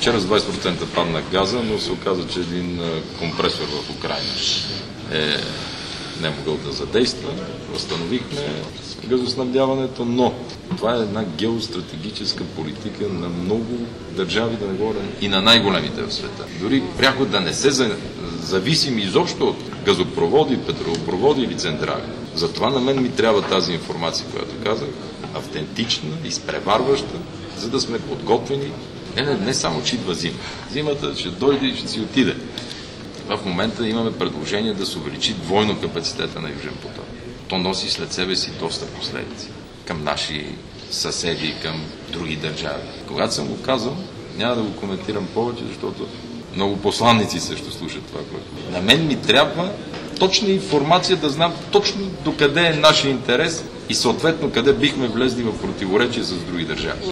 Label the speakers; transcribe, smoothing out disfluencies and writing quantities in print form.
Speaker 1: Вчера с 20% падна газа, но се оказа, че един компресор в Украйна не е могъл да задейства. Възстановихме газоснабдяването, но това е една геостратегическа политика на много държави, да не говоря, и на най-големите в света. Дори пряко да не се зависим изобщо от газопроводи, петролопроводи или централи. Затова на мен ми трябва тази информация, която казах, автентична, изпреварваща, за да сме подготвени. Не само, че идва зима. Зимата ще дойде и ще си отиде. В момента имаме предложение да се увеличи двойно капацитета на Южен поток. То носи след себе си доста последици към наши съседи, към други държави. Когато съм го казал, няма да го коментирам повече, защото много посланници също слушат това, което. На мен ми трябва точна информация, да знам точно докъде е нашия интерес и съответно къде бихме влезли в противоречие с други държави.